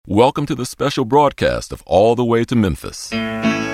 Welcome to the special broadcast of All the Way to Memphis. Well,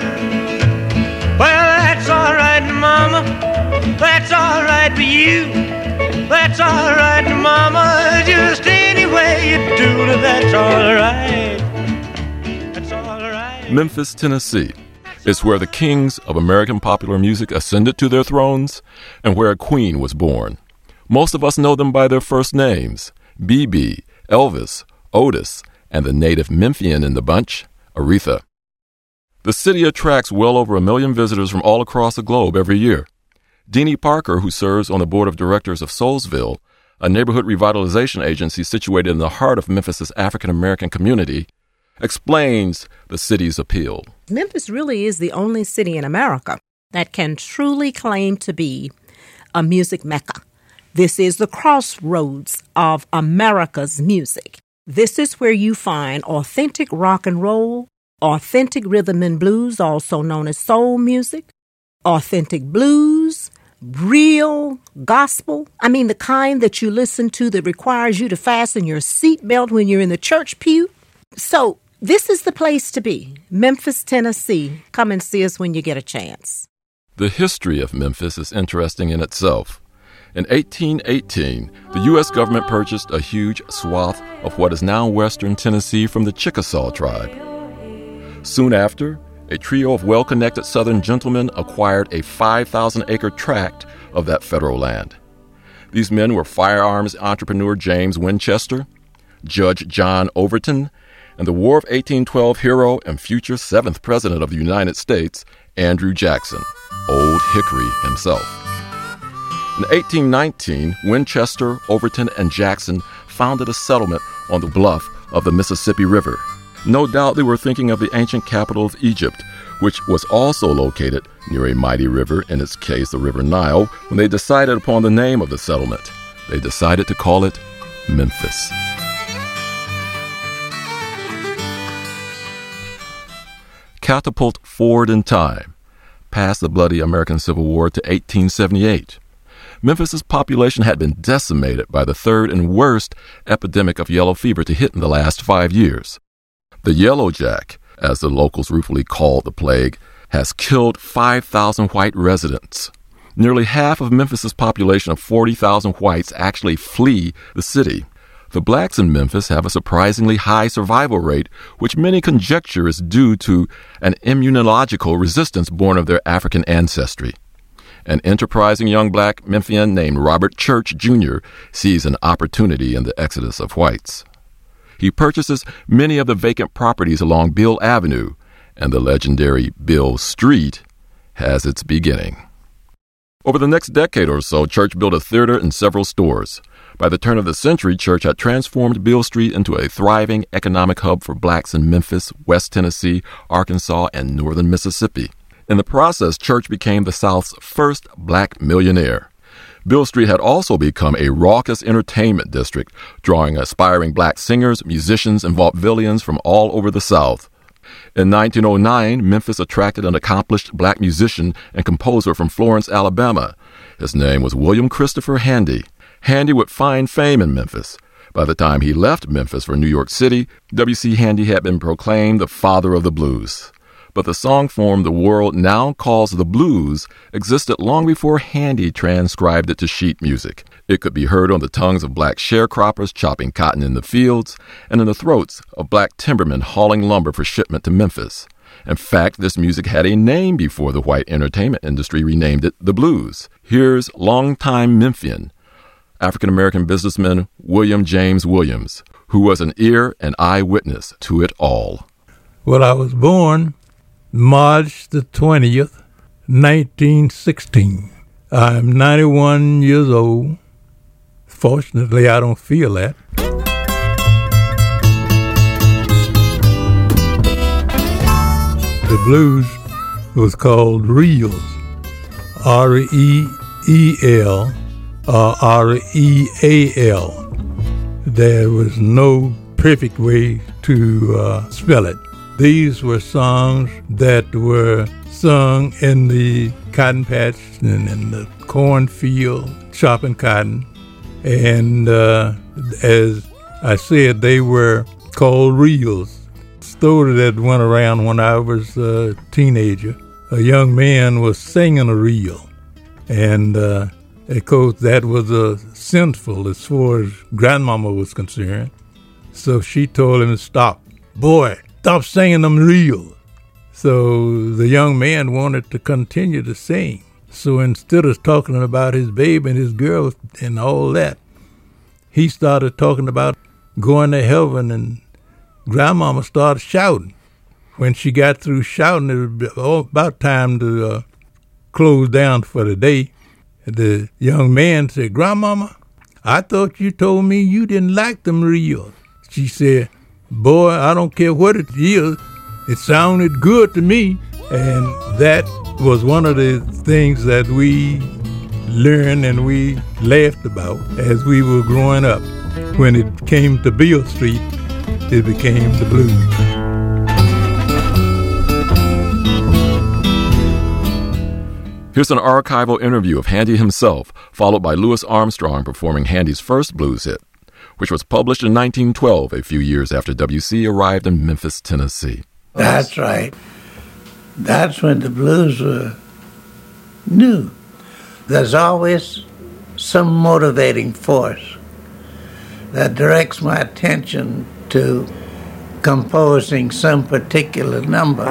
that's all right, Mama. That's all right for you. That's all right, Mama. Just any way you do it, that's all right. That's all right. Memphis, Tennessee. It's where the kings of American popular music ascended to their thrones and where a queen was born. Most of us know them by their first names, BB, Elvis, Otis, and the native Memphian in the bunch, Aretha. The city attracts well over 1 million visitors from all across the globe every year. Deanie Parker, who serves on the board of directors of Soulsville, a neighborhood revitalization agency situated in the heart of Memphis's African-American community, explains the city's appeal. Memphis really is the only city in America that can truly claim to be a music mecca. This is the crossroads of America's music. This is where you find authentic rock and roll, authentic rhythm and blues, also known as soul music, authentic blues, real gospel. I mean, the kind that you listen to that requires you to fasten your seatbelt when you're in the church pew. So this is the place to be, Memphis, Tennessee. Come and see us when you get a chance. The history of Memphis is interesting in itself. In 1818, the U.S. government purchased a huge swath of what is now western Tennessee from the Chickasaw tribe. Soon after, a trio of well-connected Southern gentlemen acquired a 5,000-acre tract of that federal land. These men were firearms entrepreneur James Winchester, Judge John Overton, and the War of 1812 hero and future 7th President of the United States, Andrew Jackson, Old Hickory himself. In 1819, Winchester, Overton, and Jackson founded a settlement on the bluff of the Mississippi River. No doubt they were thinking of the ancient capital of Egypt, which was also located near a mighty river, in its case the River Nile, when they decided upon the name of the settlement. They decided to call it Memphis. Catapult forward in time, past the bloody American Civil War to 1878. Memphis's population had been decimated by the third and worst epidemic of yellow fever to hit in the last 5 years. The Yellow Jack, as the locals ruefully called the plague, has killed 5,000 white residents. Nearly half of Memphis's population of 40,000 whites actually flee the city. The blacks in Memphis have a surprisingly high survival rate, which many conjecture is due to an immunological resistance born of their African ancestry. An enterprising young black Memphian named Robert Church, Jr. sees an opportunity in the exodus of whites. He purchases many of the vacant properties along Bill Avenue, and the legendary Bill Street has its beginning. Over the next decade or so, Church built a theater and several stores. By the turn of the century, Church had transformed Bill Street into a thriving economic hub for blacks in Memphis, West Tennessee, Arkansas, and northern Mississippi. In the process, Church became the South's first black millionaire. Bill Street had also become a raucous entertainment district, drawing aspiring black singers, musicians, and vaudevillians from all over the South. In 1909, Memphis attracted an accomplished black musician and composer from Florence, Alabama. His name was William Christopher Handy. Handy would find fame in Memphis. By the time he left Memphis for New York City, W.C. Handy had been proclaimed the father of the blues. But the song form the world now calls the blues existed long before Handy transcribed it to sheet music. It could be heard on the tongues of black sharecroppers chopping cotton in the fields and in the throats of black timbermen hauling lumber for shipment to Memphis. In fact, this music had a name before the white entertainment industry renamed it the blues. Here's longtime Memphian, African-American businessman William James Williams, who was an ear and eyewitness to it all. Well, I was born March the 20th, 1916. I'm 91 years old. Fortunately, I don't feel that. The blues was called reels, R-E-E-L or R-E-A-L. There was no perfect way to spell it. These were songs that were sung in the cotton patch and in the cornfield, chopping cotton. And as I said, they were called reels. Story that went around when I was a teenager. A young man was singing a reel, and of course that was sinful as far as grandmama was concerned. So she told him to stop. Boy, stop singing them reels. So the young man wanted to continue to sing. So instead of talking about his baby and his girl and all that, he started talking about going to heaven, and grandmama started shouting. When she got through shouting, it was about time to close down for the day. The young man said, "Grandmama, I thought you told me you didn't like them reels." She said, "Boy, I don't care what it is. It sounded good to me." And that was one of the things that we learned and we laughed about as we were growing up. When it came to Beale Street, it became the blues. Here's an archival interview of Handy himself, followed by Louis Armstrong performing Handy's first blues hit, which was published in 1912, a few years after W.C. arrived in Memphis, Tennessee. That's right. That's when the blues were new. There's always some motivating force that directs my attention to composing some particular number.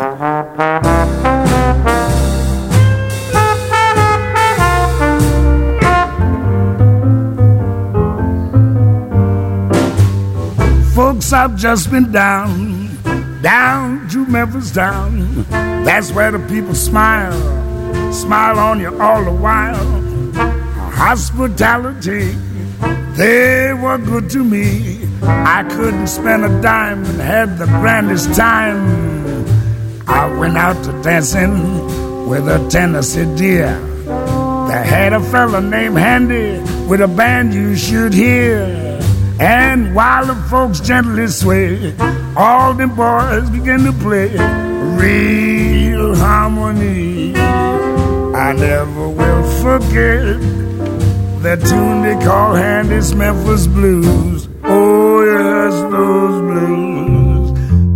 Folks, I've just been down to Memphis town. That's where the people smile on you all the while. Hospitality, they were good to me. I couldn't spend a dime and had the grandest time. I went out to dancing with a Tennessee deer. They had a fella named Handy with a band you should hear. And while the folks gently sway, all the boys begin to play real harmony. I never will forget that tune they call Handy's Memphis Blues. Oh yes, those blues.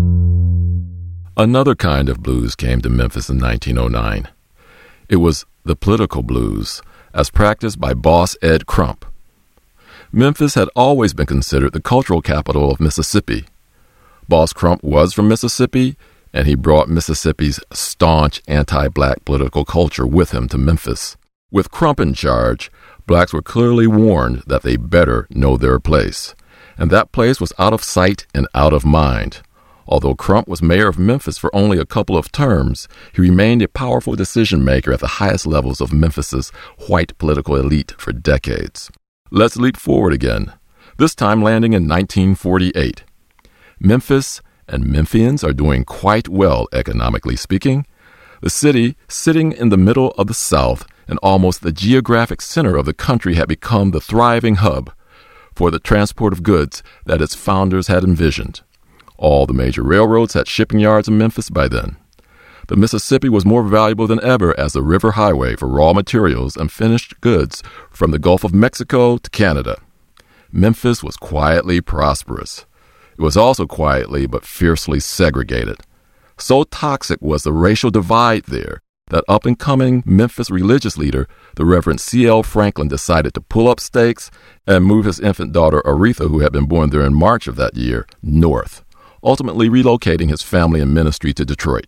Another kind of blues came to Memphis in 1909. It was the political blues, as practiced by Boss Ed Crump. Memphis had always been considered the cultural capital of Mississippi. Boss Crump was from Mississippi, and he brought Mississippi's staunch anti-black political culture with him to Memphis. With Crump in charge, blacks were clearly warned that they better know their place, and that place was out of sight and out of mind. Although Crump was mayor of Memphis for only a couple of terms, he remained a powerful decision-maker at the highest levels of Memphis's white political elite for decades. Let's leap forward again, this time landing in 1948. Memphis and Memphians are doing quite well economically speaking. The city, sitting in the middle of the South and almost the geographic center of the country, had become the thriving hub for the transport of goods that its founders had envisioned. All the major railroads had shipping yards in Memphis by then. The Mississippi was more valuable than ever as the river highway for raw materials and finished goods from the Gulf of Mexico to Canada. Memphis was quietly prosperous. It was also quietly but fiercely segregated. So toxic was the racial divide there that up-and-coming Memphis religious leader, the Reverend C.L. Franklin, decided to pull up stakes and move his infant daughter Aretha, who had been born there in March of that year, north, ultimately relocating his family and ministry to Detroit.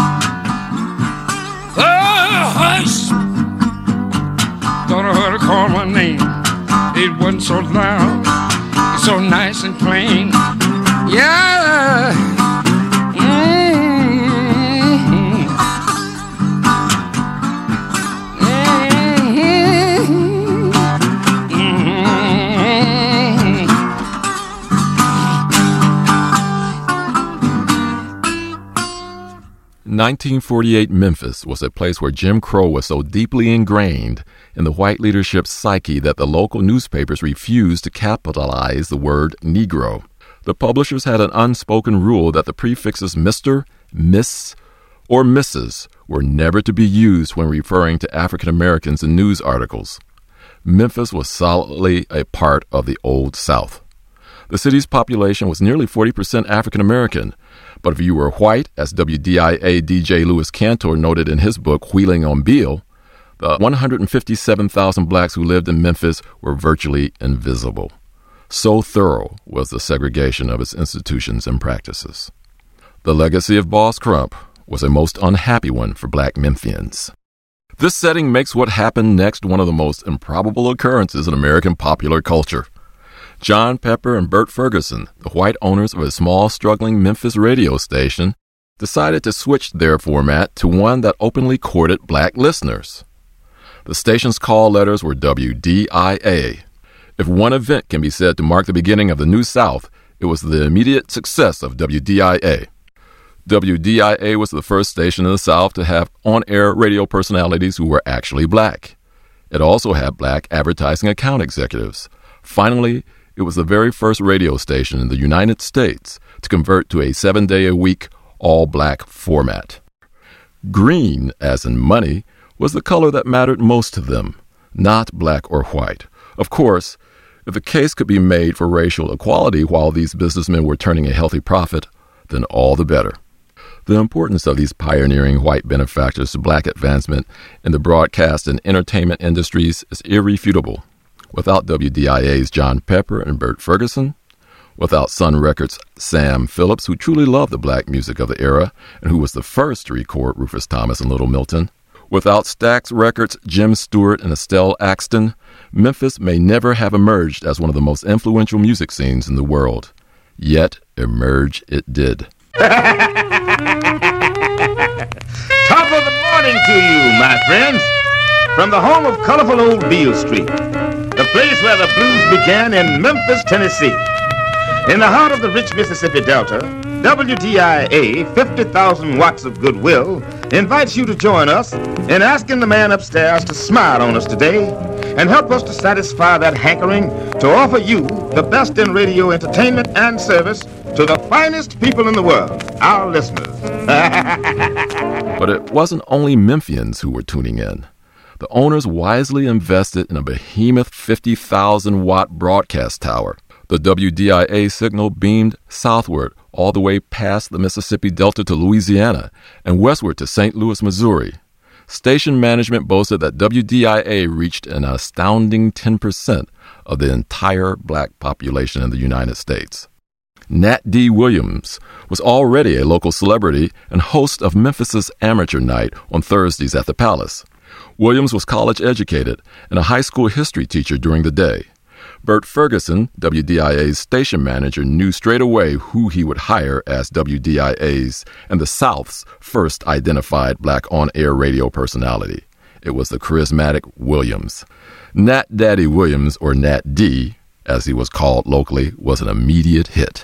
Hush! Thought I heard her call my name. It wasn't so loud, it's so nice and plain. Yeah! Mm-hmm. Mm-hmm. Mm-hmm. 1948 Memphis was a place where Jim Crow was so deeply ingrained in the white leadership's psyche that the local newspapers refused to capitalize the word Negro. The publishers had an unspoken rule that the prefixes Mr., Miss, or Mrs. were never to be used when referring to African Americans in news articles. Memphis was solidly a part of the Old South. The city's population was nearly 40% African American, but if you were white, as WDIA DJ Louis Cantor noted in his book, Wheeling on Beale, the 157,000 blacks who lived in Memphis were virtually invisible. So thorough was the segregation of its institutions and practices. The legacy of Boss Crump was a most unhappy one for black Memphians. This setting makes what happened next one of the most improbable occurrences in American popular culture. John Pepper and Bert Ferguson, the white owners of a small, struggling Memphis radio station, decided to switch their format to one that openly courted black listeners. The station's call letters were WDIA. If one event can be said to mark the beginning of the New South, it was the immediate success of WDIA. WDIA was the first station in the South to have on-air radio personalities who were actually black. It also had black advertising account executives. Finally, it was the very first radio station in the United States to convert to a 7-day-a-week, all-black format. Green, as in money, was the color that mattered most to them, not black or white. Of course, if the case could be made for racial equality while these businessmen were turning a healthy profit, then all the better. The importance of these pioneering white benefactors to black advancement in the broadcast and entertainment industries is irrefutable. Without WDIA's John Pepper and Bert Ferguson, without Sun Records' Sam Phillips, who truly loved the black music of the era and who was the first to record Rufus Thomas and Little Milton, without Stax Records' Jim Stewart and Estelle Axton, Memphis may never have emerged as one of the most influential music scenes in the world. Yet, emerge it did. Top of the morning to you, my friends, from the home of colorful old Beale Street, the place where the blues began in Memphis, Tennessee. In the heart of the rich Mississippi Delta, WDIA, 50,000 watts of goodwill, invites you to join us in asking the man upstairs to smile on us today and help us to satisfy that hankering to offer you the best in radio entertainment and service to the finest people in the world, our listeners. But it wasn't only Memphians who were tuning in. The owners wisely invested in a behemoth 50,000-watt broadcast tower. The WDIA signal beamed southward all the way past the Mississippi Delta to Louisiana and westward to St. Louis, Missouri. Station management boasted that WDIA reached an astounding 10% of the entire black population in the United States. Nat D. Williams was already a local celebrity and host of Memphis's Amateur Night on Thursdays at the Palace. Williams was college educated and a high school history teacher during the day. Bert Ferguson, WDIA's station manager, knew straight away who he would hire as WDIA's and the South's first identified black on-air radio personality. It was the charismatic Williams. Nat Daddy Williams, or Nat D, as he was called locally, was an immediate hit.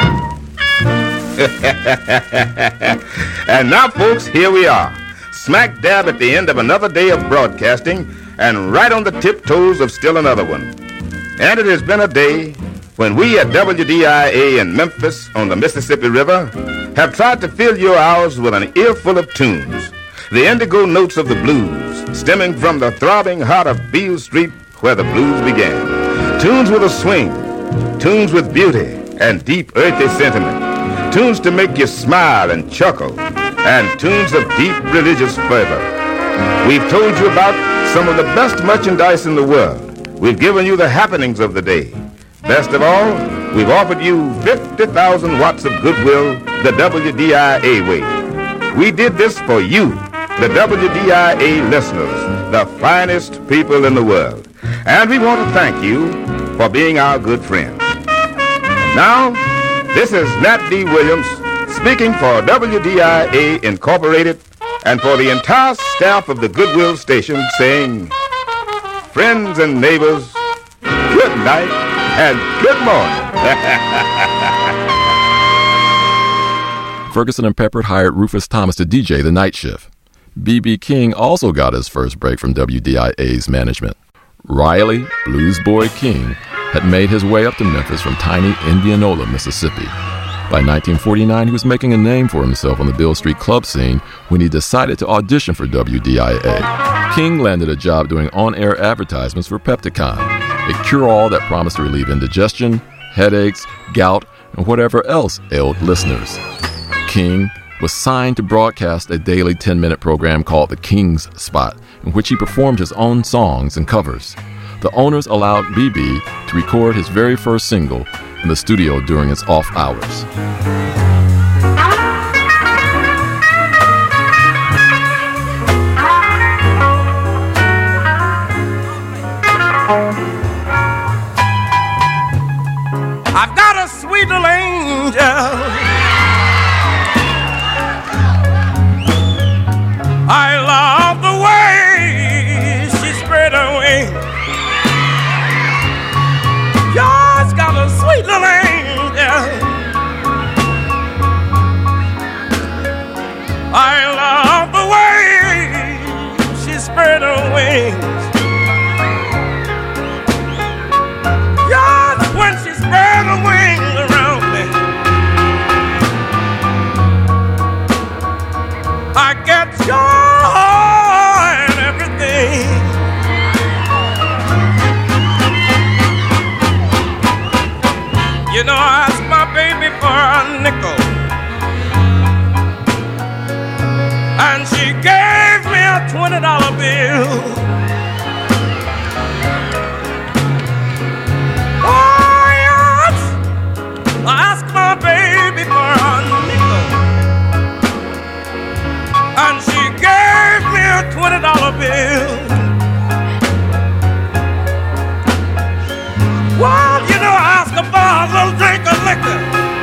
And now, folks, here we are, smack dab at the end of another day of broadcasting and right on the tiptoes of still another one. And it has been a day when we at WDIA in Memphis on the Mississippi River have tried to fill your hours with an earful of tunes, the indigo notes of the blues, stemming from the throbbing heart of Beale Street where the blues began. Tunes with a swing, tunes with beauty and deep earthy sentiment, tunes to make you smile and chuckle, and tunes of deep religious fervor. We've told you about some of the best merchandise in the world. We've given you the happenings of the day. Best of all, we've offered you 50,000 watts of goodwill the WDIA way. We did this for you, the WDIA listeners, the finest people in the world. And we want to thank you for being our good friends. Now, this is Nat D. Williams speaking for WDIA Incorporated and for the entire staff of the Goodwill Station saying, friends and neighbors, good night and good morning. Ferguson and Pepper hired Rufus Thomas to DJ the night shift. B.B. King also got his first break from WDIA's management. Riley Blues Boy King had made his way up to Memphis from tiny Indianola, Mississippi. By 1949, he was making a name for himself on the Beale Street club scene when he decided to audition for WDIA. King landed a job doing on-air advertisements for Pepticon, a cure-all that promised to relieve indigestion, headaches, gout, and whatever else ailed listeners. King was signed to broadcast a daily 10-minute program called The King's Spot, in which he performed his own songs and covers. The owners allowed B.B. to record his very first single in the studio during his off hours. I've got a sweet little angel. I love the way she spread her wings. God's got a sweet little angel. I love the way she spread her wings. God's when she spread her wings around me, I get joy and everything. You know, I asked my baby for a nickel, and she gave me a $20 bill. Oh yes, I asked my baby for a nickel, and she gave me a $20 bill. Well, you know, I asked her for a little drink of liquor,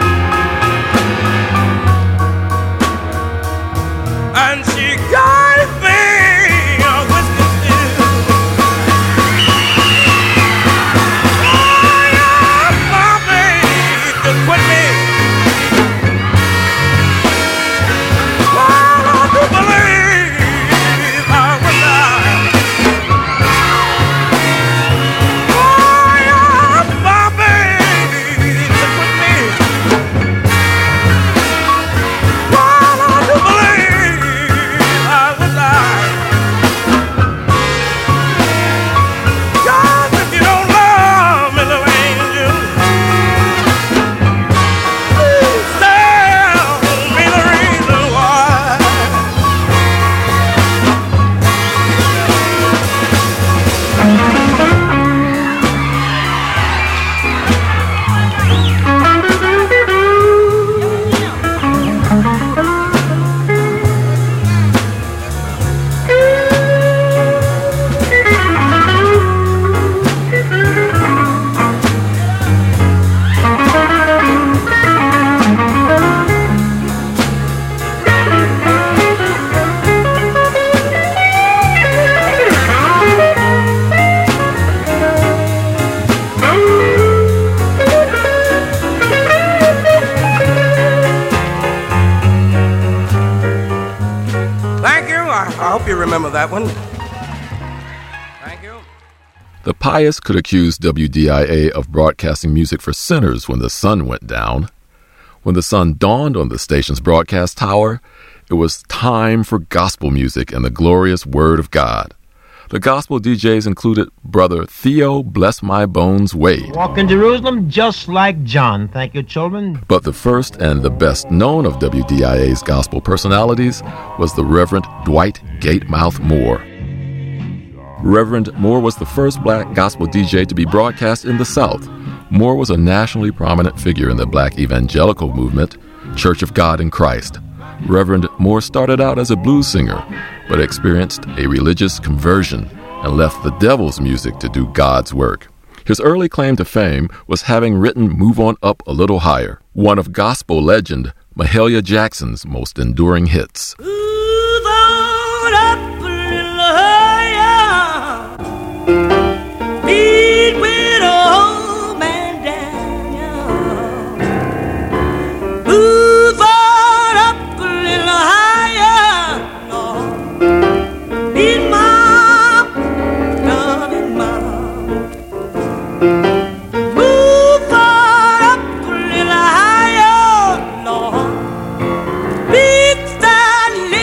and she gave me a whiskey still. Oh, yeah, my baby could quit me. Well, I do believe I would die. Oh, yeah, my baby could quit me. Well, I do believe I would die. God, if you don't love me, little angel, please tell me the reason why. Thank you. I hope you remember that one. Thank you. The pious could accuse WDIA of broadcasting music for sinners when the sun went down. When the sun dawned on the station's broadcast tower, it was time for gospel music and the glorious Word of God. The gospel DJs included Brother Theo Bless My Bones Wade. Walk in Jerusalem just like John. Thank you, children. But the first and the best known of WDIA's gospel personalities was the Reverend Dwight Gatemouth Moore. Reverend Moore was the first black gospel DJ to be broadcast in the South. Moore was a nationally prominent figure in the black evangelical movement, Church of God in Christ. Reverend Moore started out as a blues singer, but experienced a religious conversion and left the devil's music to do God's work. His early claim to fame was having written Move On Up a Little Higher, one of gospel legend Mahalia Jackson's most enduring hits. Move on up a little higher. Beat with a old man down. Move on up a little higher, Lord. Beat my loving mom. Move on up a little higher, Lord. Beat that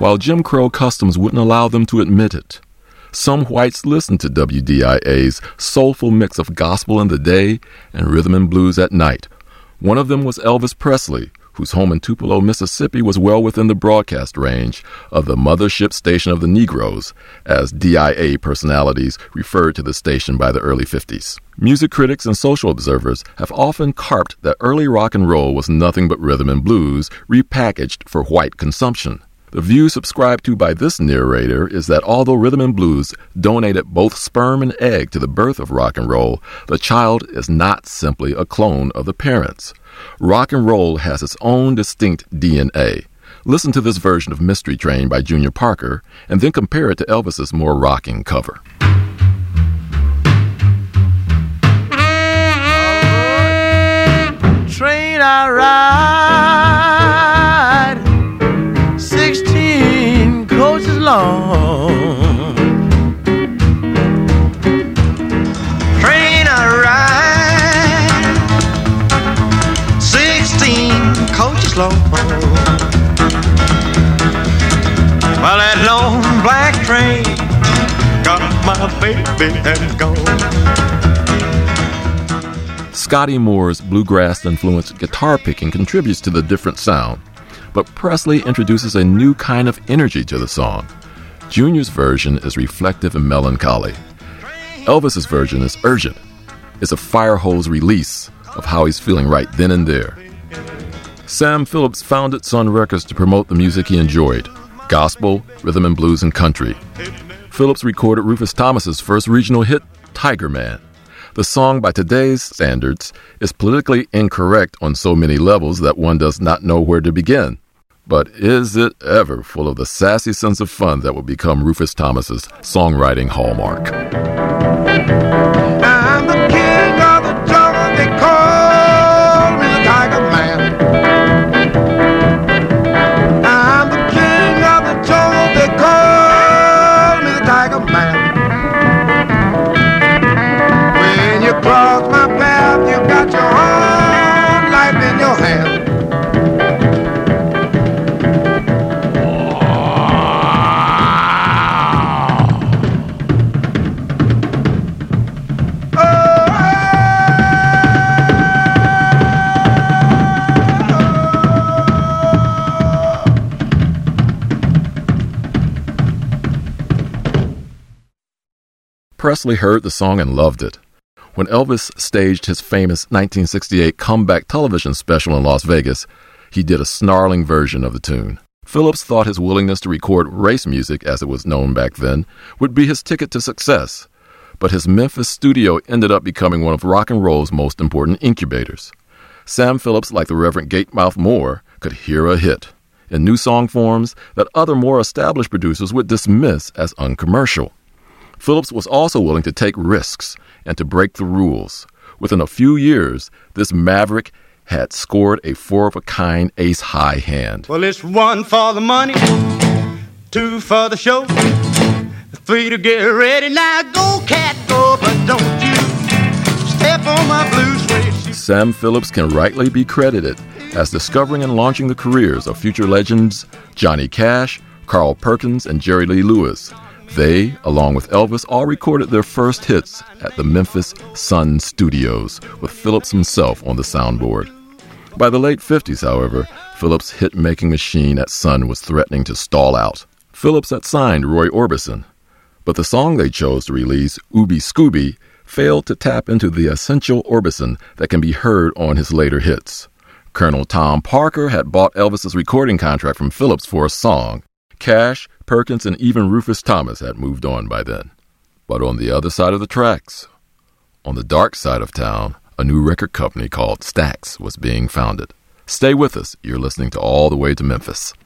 while Jim Crow customs wouldn't allow them to admit it. Some whites listened to WDIA's soulful mix of gospel in the day and rhythm and blues at night. One of them was Elvis Presley, whose home in Tupelo, Mississippi was well within the broadcast range of the mothership station of the Negroes, as DIA personalities referred to the station by the early 50s. Music critics and social observers have often carped that early rock and roll was nothing but rhythm and blues repackaged for white consumption. The view subscribed to by this narrator is that although rhythm and blues donated both sperm and egg to the birth of rock and roll, the child is not simply a clone of the parents. Rock and roll has its own distinct DNA. Listen to this version of Mystery Train by Junior Parker, and then compare it to Elvis's more rocking cover. Train I ride, 16 coaches long. Train I ride, 16 coaches long. Well, that long black train got my baby and gone. Scotty Moore's bluegrass-influenced guitar picking contributes to the different sound, but Presley introduces a new kind of energy to the song. Junior's version is reflective and melancholy. Elvis's version is urgent. It's a fire hose release of how he's feeling right then and there. Sam Phillips founded Sun Records to promote the music he enjoyed: gospel, rhythm and blues, and country. Phillips recorded Rufus Thomas's first regional hit, Tiger Man. The song, by today's standards, is politically incorrect on so many levels that one does not know where to begin. But is it ever full of the sassy sense of fun that will become Rufus Thomas's songwriting hallmark? I'm the king of the jungle, they call me the Tiger Man. I'm the king of the jungle, they call me the Tiger Man. When you cross my path, you got your own life in your hand. Presley heard the song and loved it. When Elvis staged his famous 1968 comeback television special in Las Vegas, he did a snarling version of the tune. Phillips thought his willingness to record race music, as it was known back then, would be his ticket to success. But his Memphis studio ended up becoming one of rock and roll's most important incubators. Sam Phillips, like the Reverend Gatemouth Moore, could hear a hit in new song forms that other more established producers would dismiss as uncommercial. Phillips was also willing to take risks and to break the rules. Within a few years, this maverick had scored a four-of-a-kind ace-high hand. Well, it's 1 for the money, 2 for the show, 3 to get ready. Now go, cat, go, but don't you step on my blue suede shoe. Sam Phillips can rightly be credited as discovering and launching the careers of future legends Johnny Cash, Carl Perkins, and Jerry Lee Lewis. They, along with Elvis, all recorded their first hits at the Memphis Sun Studios, with Phillips himself on the soundboard. By the late 50s, however, Phillips' hit-making machine at Sun was threatening to stall out. Phillips had signed Roy Orbison, but the song they chose to release, Ooby Scooby, failed to tap into the essential Orbison that can be heard on his later hits. Colonel Tom Parker had bought Elvis's recording contract from Phillips for a song. Cash, Perkins, and even Rufus Thomas had moved on by then. But on the other side of the tracks, on the dark side of town, a new record company called Stax was being founded. Stay with us. You're listening to All the Way to Memphis.